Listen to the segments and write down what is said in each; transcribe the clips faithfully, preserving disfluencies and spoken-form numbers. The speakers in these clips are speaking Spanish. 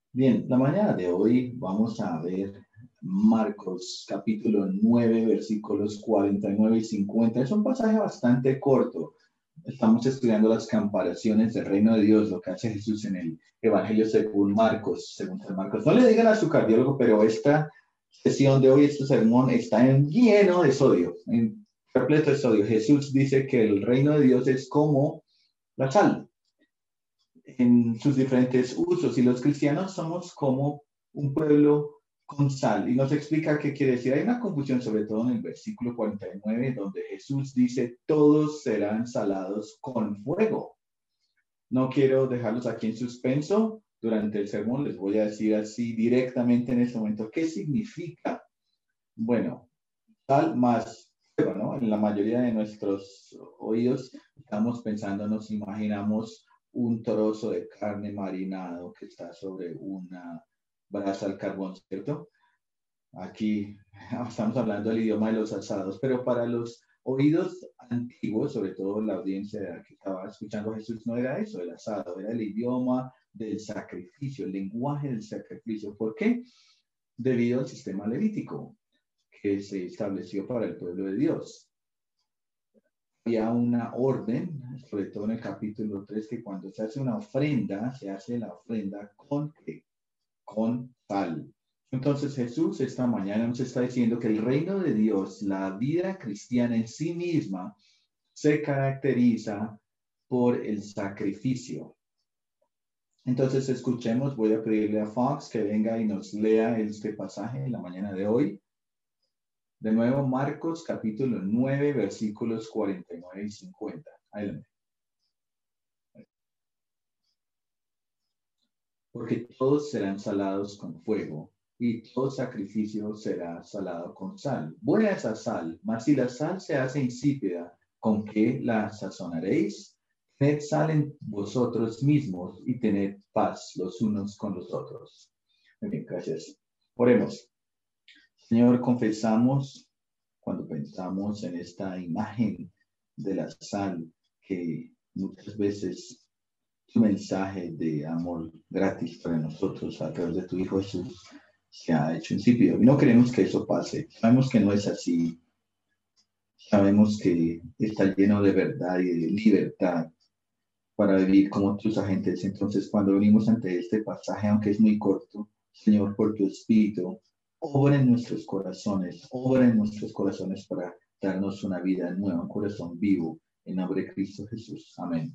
Bien, la mañana de hoy vamos a ver Marcos capítulo nueve, versículos cuarenta y nueve y cincuenta. Es un pasaje bastante corto. Estamos estudiando las comparaciones del reino de Dios, lo que hace Jesús en el Evangelio según Marcos, según San Marcos. No le digan a su cardiólogo, pero esta sesión de hoy, este sermón, está en lleno de sodio, en repleto de sodio. Jesús dice que el reino de Dios es como la sal en sus diferentes usos, y los cristianos somos como un pueblo con sal, y nos explica qué quiere decir. Hay una confusión, sobre todo en el versículo cuarenta y nueve, donde Jesús dice, todos serán salados con fuego. No quiero dejarlos aquí en suspenso. Durante el sermón les voy a decir así directamente en este momento qué significa. Bueno, sal más fuego, ¿no? En la mayoría de nuestros oídos estamos pensando, nos imaginamos un trozo de carne marinado que está sobre una brasa al carbón, ¿cierto? Aquí estamos hablando del idioma de los asados, pero para los oídos antiguos, sobre todo la audiencia que estaba escuchando a Jesús, no era eso, el asado, era el idioma del sacrificio, el lenguaje del sacrificio. ¿Por qué? Debido al sistema levítico que se estableció para el pueblo de Dios. Había una orden, sobre todo en el capítulo tres, que cuando se hace una ofrenda, se hace la ofrenda con, con sal. Entonces Jesús esta mañana nos está diciendo que el reino de Dios, la vida cristiana en sí misma, se caracteriza por el sacrificio. Entonces escuchemos, voy a pedirle a Fox que venga y nos lea este pasaje en la mañana de hoy. De nuevo, Marcos capítulo nueve, versículos cuarenta y nueve y cincuenta. Adelante. Porque todos serán salados con fuego, y todo sacrificio será salado con sal. Buena es la sal, mas si la sal se hace insípida, ¿con qué la sazonaréis? Tened sal en vosotros mismos y tened paz los unos con los otros. Muy bien, gracias. Oremos. Señor, confesamos cuando pensamos en esta imagen de la sal, que muchas veces tu mensaje de amor gratis para nosotros a través de tu Hijo Jesús se ha hecho insípido. Y no queremos que eso pase. Sabemos que no es así. Sabemos que está lleno de verdad y de libertad para vivir como tus agentes. Entonces, cuando venimos ante este pasaje, aunque es muy corto, Señor, por tu Espíritu, obra en nuestros corazones, obra en nuestros corazones para darnos una vida nueva, un corazón vivo, en nombre de Cristo Jesús. Amén.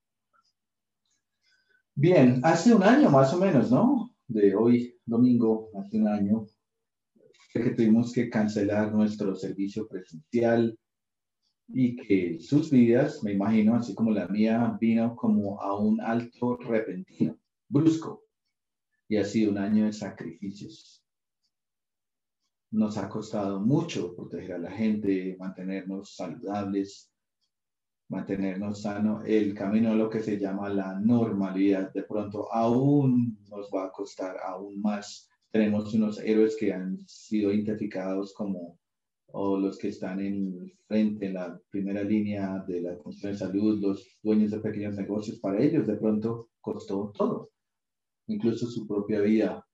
Bien, hace un año más o menos, ¿no? De hoy, domingo, hace un año, que tuvimos que cancelar nuestro servicio presencial y que sus vidas, me imagino, así como la mía, vino como a un alto repentino, brusco, y ha sido un año de sacrificios. Nos ha costado mucho proteger a la gente, mantenernos saludables, mantenernos sanos. El camino a lo que se llama la normalidad, de pronto aún nos va a costar aún más. Tenemos unos héroes que han sido identificados como o los que están en frente, en la primera línea de la atención de salud, los dueños de pequeños negocios. Para ellos de pronto costó todo, incluso su propia vida.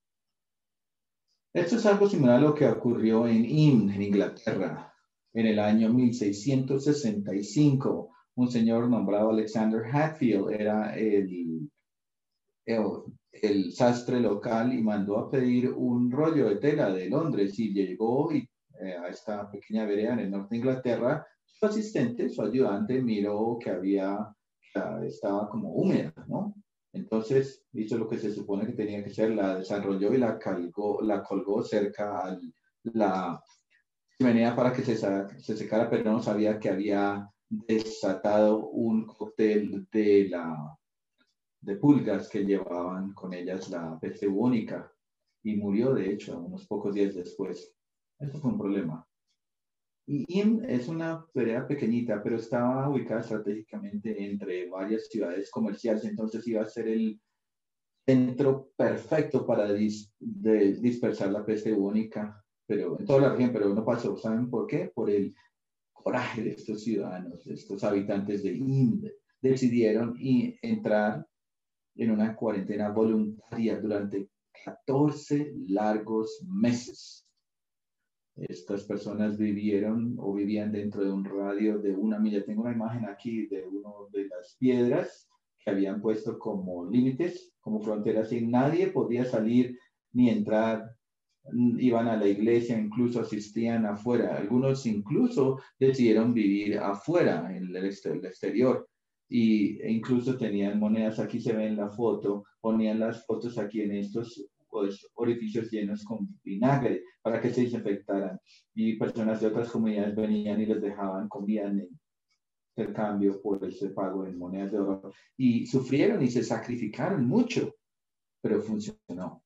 Esto es algo similar a lo que ocurrió en Inn, en Inglaterra, en el año mil seiscientos sesenta y cinco. Un señor nombrado Alexander Hatfield era el, el, el sastre local y mandó a pedir un rollo de tela de Londres y llegó y, eh, a esta pequeña vereda en el norte de Inglaterra. Su asistente, su ayudante, miró que había, que estaba como húmeda, ¿no? Entonces hizo lo que se supone que tenía que ser, la desarrolló y la, calgó, la colgó cerca a la chimenea para que se, se secara, pero no sabía que había desatado un cóctel de, la, de pulgas que llevaban con ellas la peste bubónica y murió, de hecho, unos pocos días después. Eso fue un problema. Y Inn es una vereda pequeñita, pero estaba ubicada estratégicamente entre varias ciudades comerciales, entonces iba a ser el centro perfecto para dis, de, dispersar la peste bubónica, pero en toda la región, pero no pasó. ¿Saben por qué? Por el coraje de estos ciudadanos, de estos habitantes de Inde. Decidieron y entrar en una cuarentena voluntaria durante catorce largos meses. Estas personas vivieron o vivían dentro de un radio de una milla. Tengo una imagen aquí de una de las piedras que habían puesto como límites, como fronteras, y nadie podía salir ni entrar. Iban a la iglesia, incluso asistían afuera. Algunos incluso decidieron vivir afuera, en el exterior. Y e incluso tenían monedas, aquí se ve en la foto, ponían las fotos aquí en estos pues, orificios llenos con vinagre para que se desinfectaran. Y personas de otras comunidades venían y les dejaban comida en intercambio por ese pago en monedas de oro. Y sufrieron y se sacrificaron mucho, pero funcionó.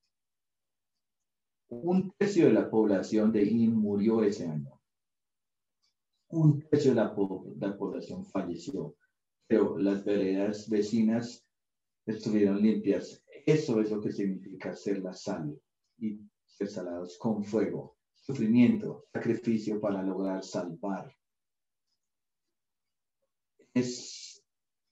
Un tercio de la población de In murió ese año. Un tercio de la, po la población falleció, pero las veredas vecinas estuvieron limpias. Eso es lo que significa ser la sal y ser salados con fuego, sufrimiento, sacrificio para lograr salvar. Es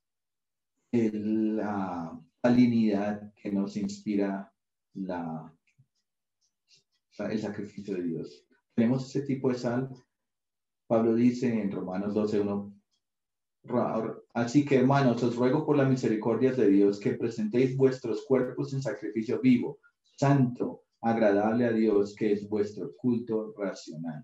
la salinidad que nos inspira la, el sacrificio de Dios. Tenemos ese tipo de sal. Pablo dice en Romanos doce uno, así que hermanos, os ruego por las misericordias de Dios que presentéis vuestros cuerpos en sacrificio vivo, santo, agradable a Dios, que es vuestro culto racional.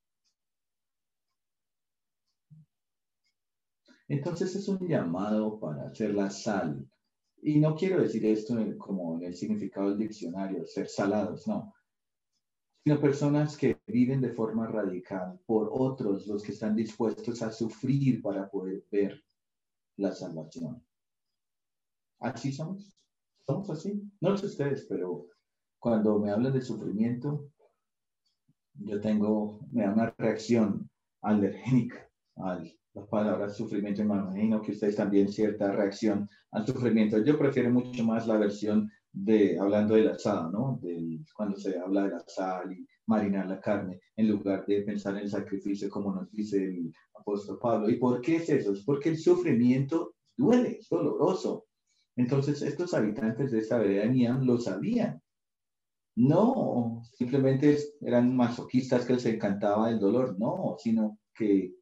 Entonces es un llamado para hacer la sal. Y no quiero decir esto como en el significado del diccionario, ser salados, no. Sino personas que viven de forma radical por otros, los que están dispuestos a sufrir para poder ver la salvación. Así somos. Somos así. No sé ustedes, pero cuando me hablan de sufrimiento, yo tengo, me da una reacción alergénica a la palabra sufrimiento. Me imagino que ustedes también cierta reacción al sufrimiento. Yo prefiero mucho más la versión de, hablando del asado, ¿no? Del, cuando se habla de la sal y marinar la carne, en lugar de pensar en el sacrificio, como nos dice el apóstol Pablo. ¿Y por qué es eso? Es porque el sufrimiento duele, es doloroso. Entonces, estos habitantes de esta vereda de Niam lo sabían. No, simplemente eran masoquistas que les encantaba el dolor, no, sino que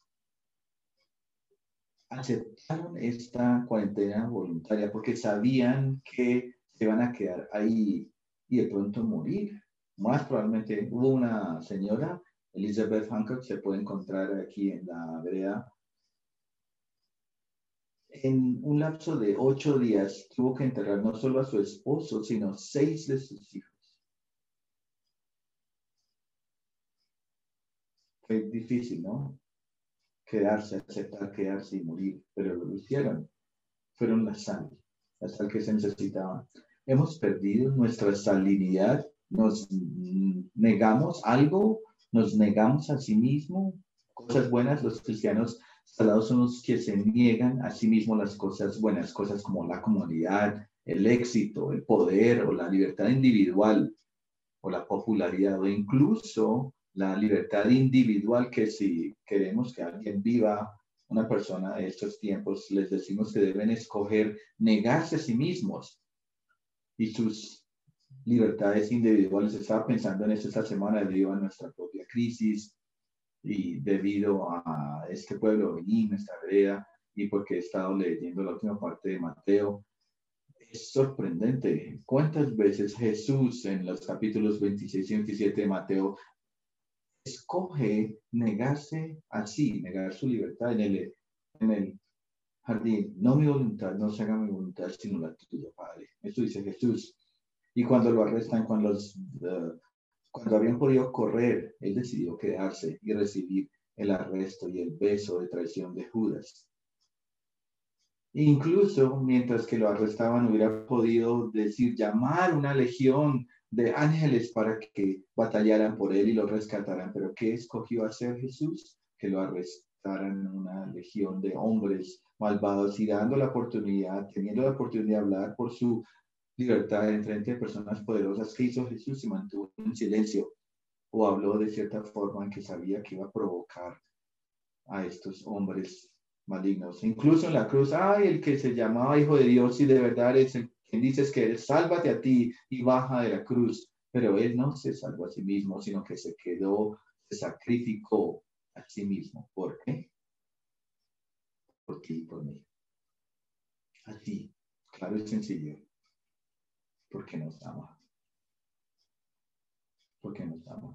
aceptaron esta cuarentena voluntaria porque sabían que se van a quedar ahí y de pronto morir. Más probablemente hubo una señora, Elizabeth Hancock, se puede encontrar aquí en la vereda. En un lapso de ocho días tuvo que enterrar no solo a su esposo, sino seis de sus hijos. Fue difícil, ¿no? Quedarse, aceptar quedarse y morir, pero lo hicieron. Fueron la sal, la sal que se necesitaba. Hemos perdido nuestra salinidad, nos negamos algo, nos negamos a sí mismo, cosas buenas. Los cristianos salados son los que se niegan a sí mismos las cosas buenas, cosas como la comodidad, el éxito, el poder o la libertad individual o la popularidad o incluso la libertad individual, que si queremos que alguien viva, una persona de estos tiempos, les decimos que deben escoger negarse a sí mismos y sus libertades individuales. Estaba pensando en esto esta semana debido a nuestra propia crisis y debido a este pueblo de Benín, nuestra vereda, y porque he estado leyendo la última parte de Mateo. Es sorprendente cuántas veces Jesús en los capítulos veintiséis y veintisiete de Mateo escoge negarse a sí, negar su libertad en el, en el jardín. No mi voluntad, no se haga mi voluntad, sino la tuya, Padre. Esto dice Jesús. Y cuando lo arrestan, cuando, los, uh, cuando habían podido correr, él decidió quedarse y recibir el arresto y el beso de traición de Judas. Incluso mientras que lo arrestaban, hubiera podido decir, llamar una legión de ángeles para que batallaran por él y lo rescataran. Pero ¿qué escogió hacer Jesús? Que lo arrestaran una legión de hombres malvados y dando la oportunidad, teniendo la oportunidad de hablar por su libertad en frente de personas poderosas. ¿Qué hizo Jesús? Se mantuvo en silencio o habló de cierta forma en que sabía que iba a provocar a estos hombres malignos. Incluso en la cruz, ay, el que se llamaba Hijo de Dios y de verdad es el quien dices que él, sálvate a ti y baja de la cruz. Pero él no se salvó a sí mismo, sino que se quedó, se sacrificó a sí mismo. ¿Por qué? Por ti y por mí. Así, claro y sencillo. Porque nos ama. Porque nos ama.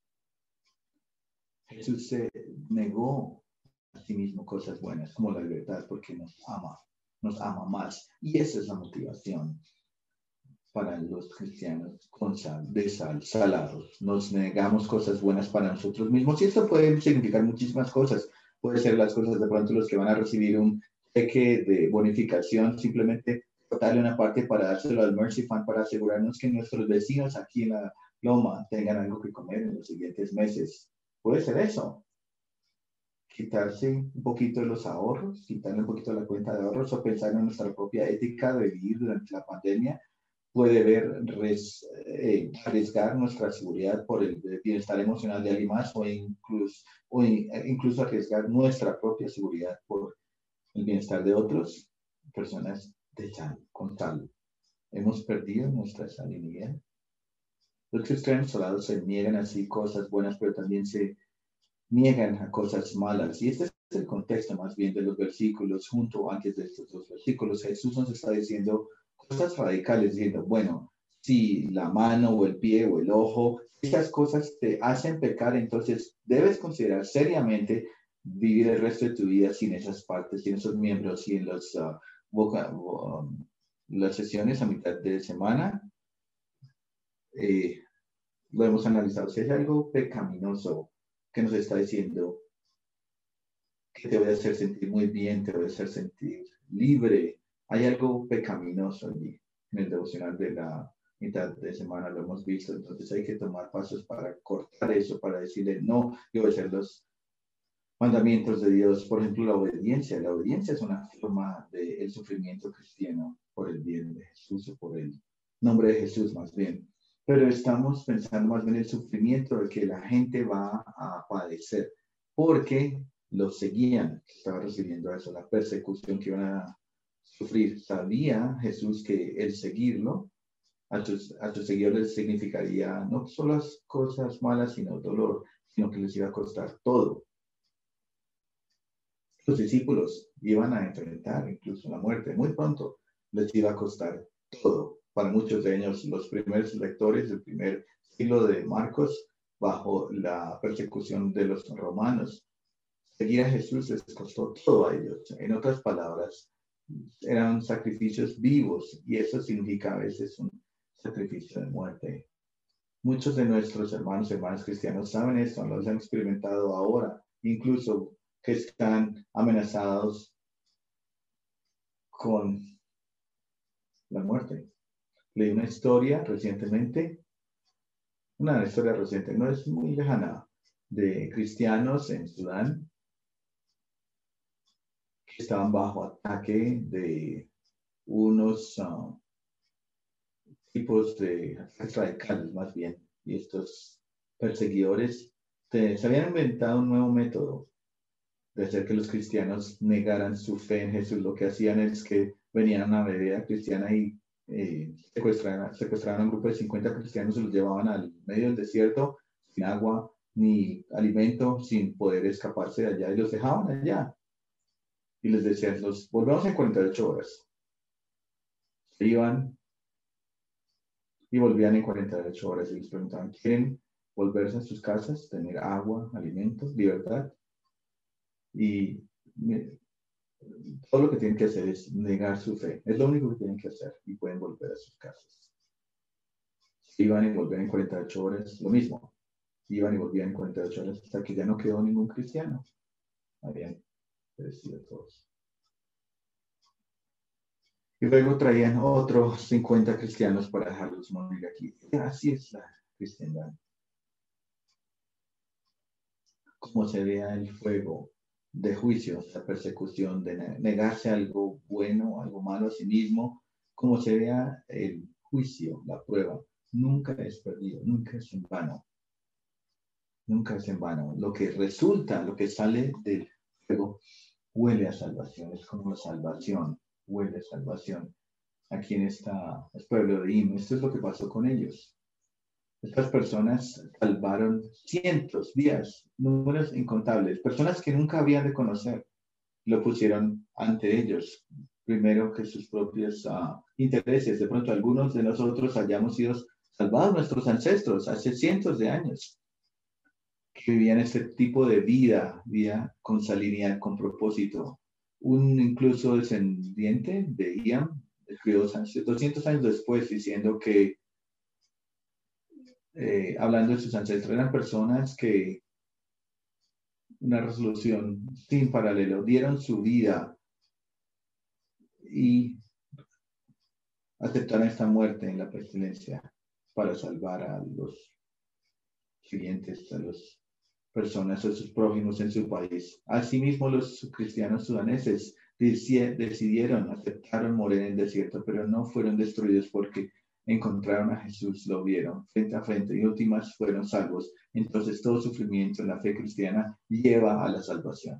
Jesús se negó a sí mismo cosas buenas, como la libertad, porque nos ama. Nos ama más. Y esa es la motivación para los cristianos con sal, de sal, salados. Nos negamos cosas buenas para nosotros mismos y esto puede significar muchísimas cosas. Puede ser las cosas de pronto los que van a recibir un cheque de bonificación, simplemente darle una parte para dárselo al Mercy Fund para asegurarnos que nuestros vecinos aquí en la Loma tengan algo que comer en los siguientes meses. Puede ser eso. Quitarse un poquito de los ahorros, quitarle un poquito de la cuenta de ahorros o pensar en nuestra propia ética de vivir durante la pandemia. Puede ver res, eh, arriesgar nuestra seguridad por el bienestar emocional de alguien más o incluso, o in, incluso arriesgar nuestra propia seguridad por el bienestar de otros, personas de sal, con sal. Hemos perdido nuestra salinidad. Los cristianos salados se niegan así cosas buenas, pero también se niegan a cosas malas. Y este es el contexto más bien de los versículos, junto antes de estos dos versículos. Jesús nos está diciendo cosas radicales, diciendo, bueno, si la mano o el pie o el ojo, estas cosas te hacen pecar, entonces debes considerar seriamente vivir el resto de tu vida sin esas partes, sin esos miembros, y en los, uh, boca, uh, las sesiones a mitad de semana, eh, lo hemos analizado. Si hay algo pecaminoso que nos está diciendo que te voy a hacer sentir muy bien, te voy a hacer sentir libre, hay algo pecaminoso allí. En el devocional de la mitad de semana lo hemos visto, entonces hay que tomar pasos para cortar eso, para decirle no y obedecer los mandamientos de Dios. Por ejemplo, la obediencia. La obediencia es una forma del sufrimiento cristiano por el bien de Jesús o por el nombre de Jesús más bien. Pero estamos pensando más bien en el sufrimiento de que la gente va a padecer porque los seguían, estaba recibiendo eso, la persecución que iban a sufrir. Sabía Jesús que el seguirlo a sus, a sus seguidores significaría no solo las cosas malas, sino dolor, sino que les iba a costar todo. Los discípulos iban a enfrentar incluso la muerte. Muy pronto les iba a costar todo. Para muchos de ellos, los primeros lectores del primer siglo de Marcos, bajo la persecución de los romanos, seguir a Jesús les costó todo a ellos. En otras palabras, eran sacrificios vivos y eso significa a veces un sacrificio de muerte. Muchos de nuestros hermanos y hermanas cristianos saben esto, lo han experimentado ahora, incluso que están amenazados con la muerte. Leí una historia recientemente, una historia reciente, no es muy lejana, de cristianos en Sudán que estaban bajo ataque de unos uh, tipos de radicales más bien, y estos perseguidores te, se habían inventado un nuevo método de hacer que los cristianos negaran su fe en Jesús. Lo que hacían es que venían a una vereda cristiana y eh, secuestraban, secuestraban a un grupo de cincuenta cristianos y los llevaban al medio del desierto, sin agua ni alimento, sin poder escaparse de allá, y los dejaban allá. Y les decían, los volvemos en cuarenta y ocho horas. Se iban y volvían en cuarenta y ocho horas y les preguntaban, ¿quieren volverse a sus casas, tener agua, alimentos, libertad? Y todo lo que tienen que hacer es negar su fe. Es lo único que tienen que hacer y pueden volver a sus casas. Iban y volvían en cuarenta y ocho horas, lo mismo. Iban y volvían en cuarenta y ocho horas hasta que ya no quedó ningún cristiano. Habían perecido todos. Y luego traían otros cincuenta cristianos para dejarlos morir aquí. Y así es la cristiandad. Como se vea el fuego de juicio, la persecución, de negarse algo bueno, algo malo a sí mismo, como se vea el juicio, la prueba, nunca es perdido, nunca es en vano. Nunca es en vano. Lo que resulta, lo que sale del fuego, huele a salvación, es como salvación, huele a salvación. Aquí en esta, el pueblo de Im, esto es lo que pasó con ellos. Estas personas salvaron cientos, días, números incontables, personas que nunca habían de conocer, lo pusieron ante ellos, primero que sus propios uh, intereses. De pronto algunos de nosotros hayamos sido salvados, nuestros ancestros, hace cientos de años, que vivían este tipo de vida, vida con salinidad, con propósito. Un incluso descendiente de Iam escribió doscientos años después diciendo que, eh, hablando de sus ancestros, eran personas que una resolución sin paralelo, dieron su vida y aceptaron esta muerte en la pestilencia para salvar a los siguientes, a las personas, a sus prójimos en su país. Asimismo, los cristianos sudaneses decidieron, aceptaron morir en el desierto, pero no fueron destruidos porque encontraron a Jesús, lo vieron frente a frente y últimas fueron salvos. Entonces todo sufrimiento en la fe cristiana lleva a la salvación.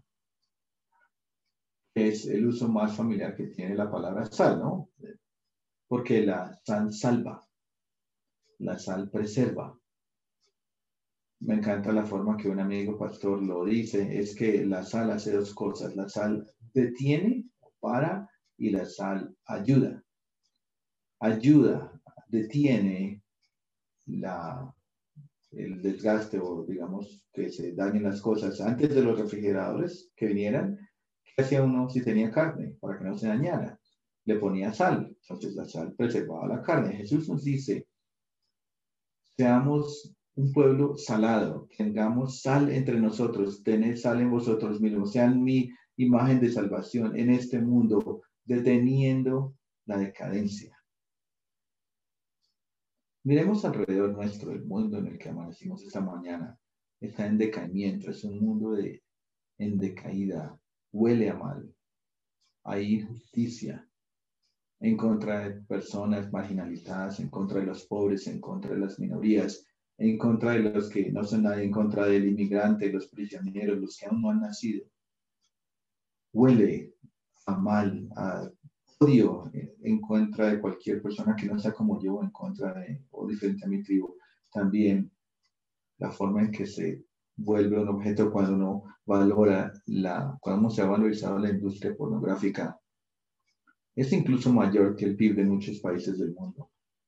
Es el uso más familiar que tiene la palabra sal, ¿no? Porque la sal salva, la sal preserva. Me encanta la forma que un amigo pastor lo dice, es que la sal hace dos cosas, la sal detiene, para, y la sal ayuda. Ayuda, detiene la, el desgaste o digamos que se dañen las cosas. Antes de los refrigeradores que vinieran, ¿qué hacía uno si tenía carne para que no se dañara? Le ponía sal, entonces la sal preservaba la carne. Jesús nos dice, seamos un pueblo salado, tengamos sal entre nosotros, tened sal en vosotros mismos, sean mi imagen de salvación en este mundo, deteniendo la decadencia. Miremos alrededor nuestro, el mundo en el que amanecimos esta mañana, está en decaimiento, es un mundo de, en decaída, huele a mal, hay injusticia en contra de personas marginalizadas, en contra de los pobres, en contra de las minorías, en contra de los que no son nadie, en contra del inmigrante, los prisioneros, los que aún no han nacido. Huele a mal, a odio en contra de cualquier persona que no sea como yo, en contra de o diferente a mi tribu. También la forma en que se vuelve un objeto cuando uno valora la, cuando se ha valorizado la industria pornográfica, es incluso mayor que el P I B de muchos países del mundo.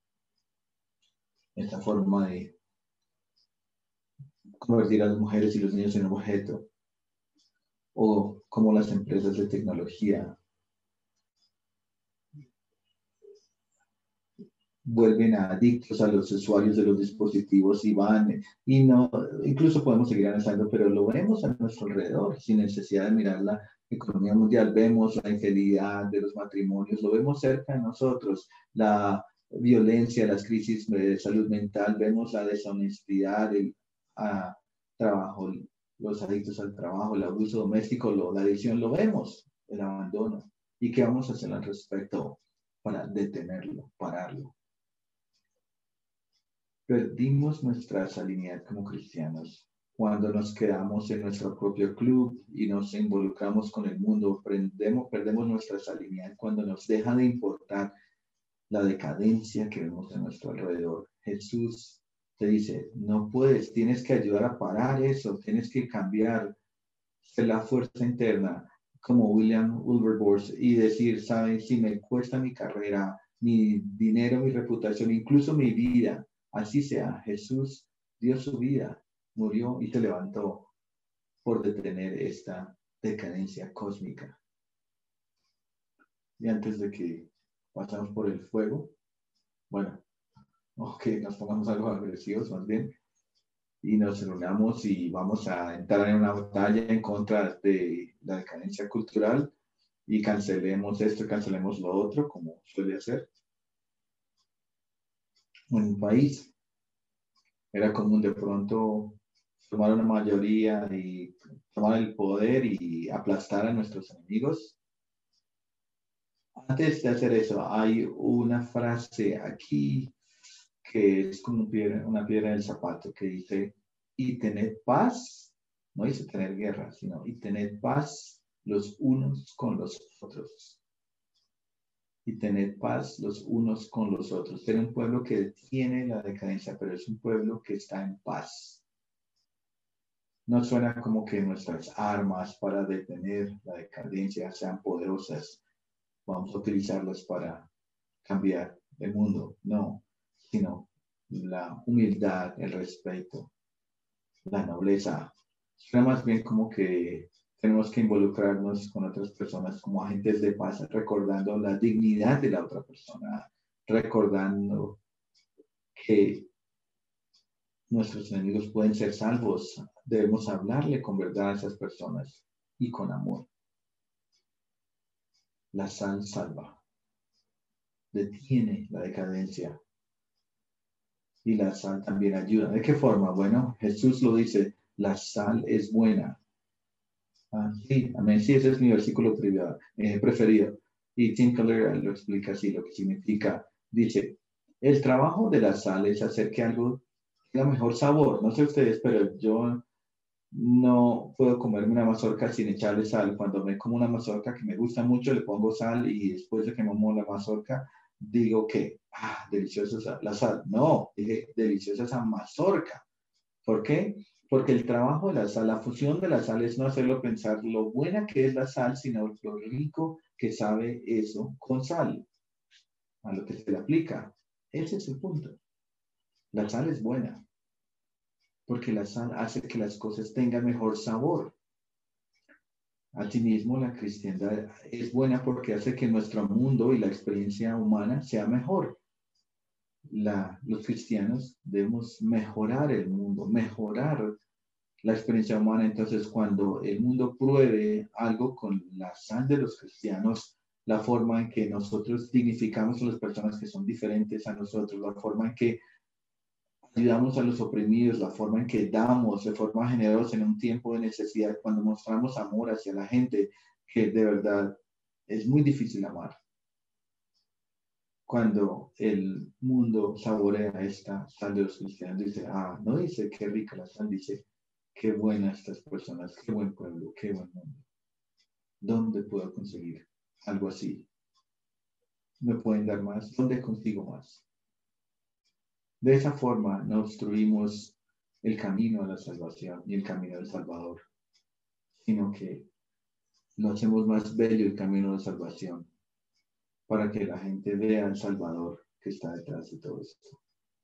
Esta forma de convertir a las mujeres y los niños en objeto, o como las empresas de tecnología vuelven adictos a los usuarios de los dispositivos y van, y no, incluso podemos seguir avanzando, pero lo vemos a nuestro alrededor, sin necesidad de mirar la economía mundial, vemos la infidelidad de los matrimonios, lo vemos cerca de nosotros, la violencia, las crisis de salud mental, vemos la deshonestidad, el a, trabajo, los adictos al trabajo, el abuso doméstico, lo, la adicción, lo vemos, el abandono. ¿Y qué vamos a hacer al respecto para detenerlo, pararlo? Perdimos nuestra salinidad como cristianos cuando nos quedamos en nuestro propio club y nos involucramos con el mundo. Perdemos, perdemos nuestra salinidad cuando nos deja de importar la decadencia que vemos a nuestro alrededor. Jesús te dice, no puedes, tienes que ayudar a parar eso, tienes que cambiar la fuerza interna, como William Wilberforce, y decir, ¿saben? Si me cuesta mi carrera, mi dinero, mi reputación, incluso mi vida, así sea, Jesús dio su vida, murió y se levantó por detener esta decadencia cósmica. Y antes de que pasamos por el fuego, bueno, o que nos pongamos algo agresivos más bien, y nos reunamos y vamos a entrar en una batalla en contra de la decadencia cultural y cancelemos esto, cancelemos lo otro, como suele hacer. En un país era común de pronto tomar una mayoría y tomar el poder y aplastar a nuestros enemigos. Antes de hacer eso, hay una frase aquí que es como una piedra en el zapato que dice, y tened paz, no dice tener guerra, sino y tened paz los unos con los otros. Y tener paz los unos con los otros. Ser un pueblo que tiene la decadencia, pero es un pueblo que está en paz. No suena como que nuestras armas para detener la decadencia sean poderosas. Vamos a utilizarlas para cambiar el mundo. No, sino la humildad, el respeto, la nobleza. Suena más bien como que tenemos que involucrarnos con otras personas como agentes de paz, recordando la dignidad de la otra persona, recordando que nuestros enemigos pueden ser salvos. Debemos hablarle con verdad a esas personas y con amor. La sal salva, detiene la decadencia y la sal también ayuda. ¿De qué forma? Bueno, Jesús lo dice, la sal es buena. Ah, sí, amén. Sí, ese es mi versículo privado, eh, preferido. Y Tim Keller lo explica así, lo que significa. Dice, el trabajo de la sal es hacer que algo tenga mejor sabor. No sé ustedes, pero yo no puedo comerme una mazorca sin echarle sal. Cuando me como una mazorca que me gusta mucho, le pongo sal y después de que me como la mazorca, digo que, ah, deliciosa la sal. No, dije, deliciosa esa mazorca. ¿Por qué? Porque el trabajo de la sal, la fusión de la sal es no hacerlo pensar lo buena que es la sal, sino lo rico que sabe eso con sal, a lo que se le aplica. Ese es el punto. La sal es buena, porque la sal hace que las cosas tengan mejor sabor. Asimismo, la cristiandad es buena porque hace que nuestro mundo y la experiencia humana sea mejor. La, los cristianos debemos mejorar el mundo, mejorar la experiencia humana. Entonces, cuando el mundo pruebe algo con la sal de los cristianos, la forma en que nosotros dignificamos a las personas que son diferentes a nosotros, la forma en que ayudamos a los oprimidos, la forma en que damos de forma generosa en un tiempo de necesidad, cuando mostramos amor hacia la gente, que de verdad es muy difícil amar. Cuando el mundo saborea esta sal de los cristianos, dice, ah, no dice qué rica la sal, dice, qué buenas estas personas, qué buen pueblo, qué buen mundo. ¿Dónde puedo conseguir algo así? ¿Me pueden dar más? ¿Dónde consigo más? De esa forma no obstruimos el camino a la salvación y el camino del Salvador, sino que lo hacemos más bello el camino de salvación para que la gente vea al Salvador que está detrás de todo esto.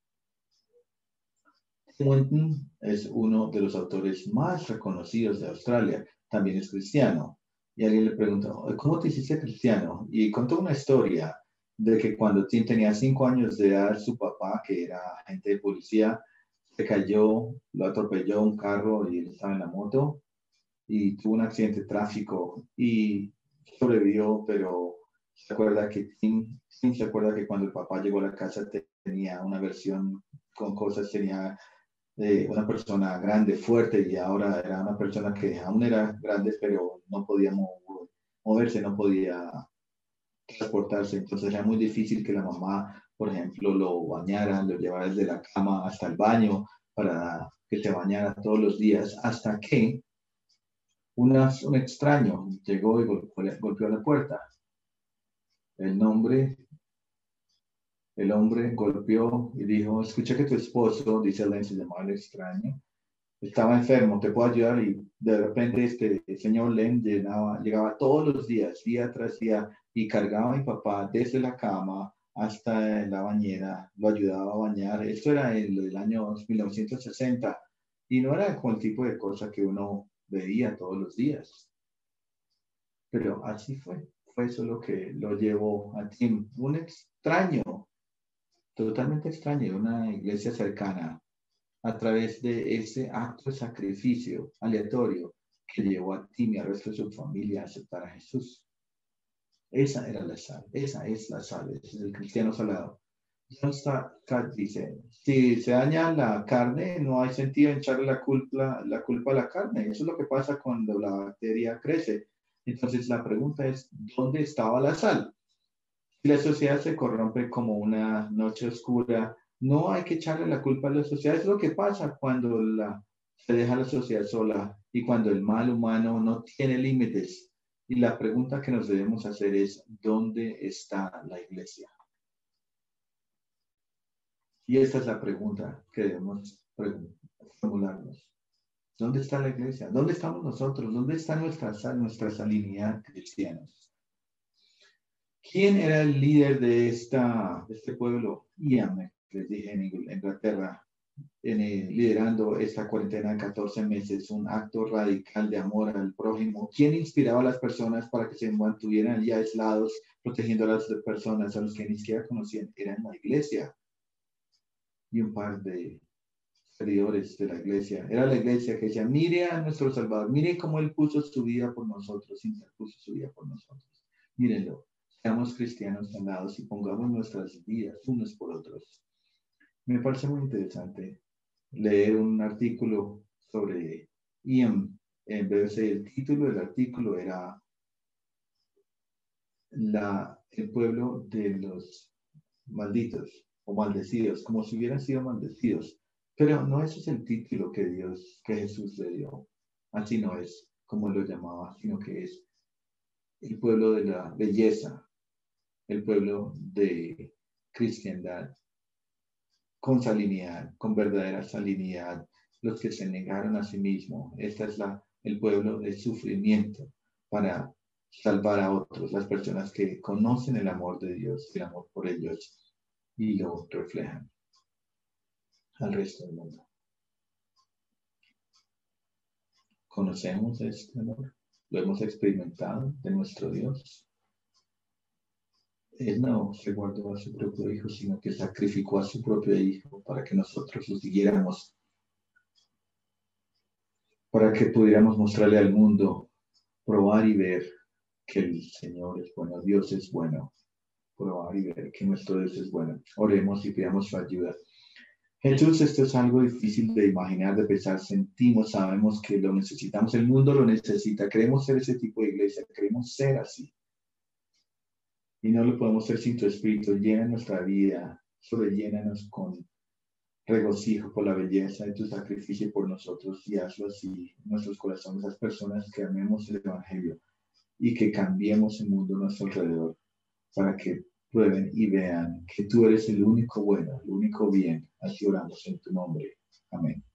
Tim Winton es uno de los autores más reconocidos de Australia, también es cristiano. Y alguien le preguntó, ¿cómo te hiciste cristiano? Y contó una historia de que cuando Tim tenía cinco años de edad, su papá, que era agente de policía, se cayó, lo atropelló un carro y él estaba en la moto y tuvo un accidente de tráfico y sobrevivió, pero se acuerda que Tim, Tim se acuerda que cuando el papá llegó a la casa tenía una versión con cosas, tenía eh, una persona grande, fuerte, y ahora era una persona que aún era grande, pero no podía mover, moverse, no podía transportarse. Entonces era muy difícil que la mamá, por ejemplo, lo bañara, lo llevara desde la cama hasta el baño para que se bañara todos los días, hasta que una, un extraño llegó y golpeó, golpeó la puerta. El nombre El hombre golpeó y dijo, escucha que tu esposo, dice Len, se llamaba el extraño, estaba enfermo, ¿te puedo ayudar? Y de repente este el señor Len llegaba, llegaba todos los días, día tras día, y cargaba a mi papá desde la cama hasta la bañera, lo ayudaba a bañar. Esto era en el año mil novecientos sesenta y no era como el tipo de cosa que uno veía todos los días. Pero así fue. Fue eso lo que lo llevó a Tim, un extraño, totalmente extraño, de una iglesia cercana, a través de ese acto de sacrificio aleatorio que llevó a Tim y al resto de su familia a aceptar a Jesús. Esa era la sal, esa es la sal, ese es el cristiano salado. John Stott dice, si se daña la carne, no hay sentido en echarle la culpa, la culpa a la carne. Eso es lo que pasa cuando la bacteria crece. Entonces la pregunta es, ¿dónde estaba la sal? Si la sociedad se corrompe como una noche oscura, no hay que echarle la culpa a la sociedad. Es lo que pasa cuando la, se deja la sociedad sola y cuando el mal humano no tiene límites. Y la pregunta que nos debemos hacer es, ¿dónde está la iglesia? Y esta es la pregunta que debemos formularnos. ¿Dónde está la iglesia? ¿Dónde estamos nosotros? ¿Dónde está nuestra, nuestra salinidad cristianos? ¿Quién era el líder de, esta, de este pueblo? Ian, les dije, en Inglaterra, en, eh, liderando esta cuarentena de catorce meses, un acto radical de amor al prójimo. ¿Quién inspiraba a las personas para que se mantuvieran allí aislados, protegiendo a las personas a los que ni siquiera conocían? Era en la iglesia. Y un par de seguidores de la iglesia. Era la iglesia que decía, mire a nuestro Salvador, mire cómo Él puso su vida por nosotros, interpuso su vida por nosotros. Mírenlo, seamos cristianos sanados y pongamos nuestras vidas unos por otros. Me parece muy interesante leer un artículo sobre Ian en B B C. El título del artículo era la, el pueblo de los malditos o maldecidos, como si hubieran sido maldecidos. Pero no ese es el título que Dios, que Jesús le dio. Así no es como lo llamaba, sino que es el pueblo de la belleza, el pueblo de cristiandad, con salinidad, con verdadera salinidad, los que se negaron a sí mismos. Este es la, el pueblo del sufrimiento para salvar a otros, las personas que conocen el amor de Dios, el amor por ellos, y lo reflejan al resto del mundo. ¿Conocemos este amor? ¿Lo hemos experimentado de nuestro Dios? Él no se guardó a su propio hijo, sino que sacrificó a su propio hijo para que nosotros lo siguiéramos, para que pudiéramos mostrarle al mundo, probar y ver que el Señor es bueno, Dios es bueno, probar y ver que nuestro Dios es bueno. Oremos y pidamos su ayuda. Jesús, esto es algo difícil de imaginar, de pensar, sentimos, sabemos que lo necesitamos, el mundo lo necesita, queremos ser ese tipo de iglesia, queremos ser así. Y no lo podemos ser sin tu Espíritu. Llena nuestra vida, sobrellénanos con regocijo por la belleza de tu sacrificio por nosotros y hazlo así en nuestros corazones, esas personas que amemos el Evangelio y que cambiemos el mundo a nuestro alrededor para que prueben y vean que tú eres el único bueno, el único bien. Así oramos en tu nombre. Amén.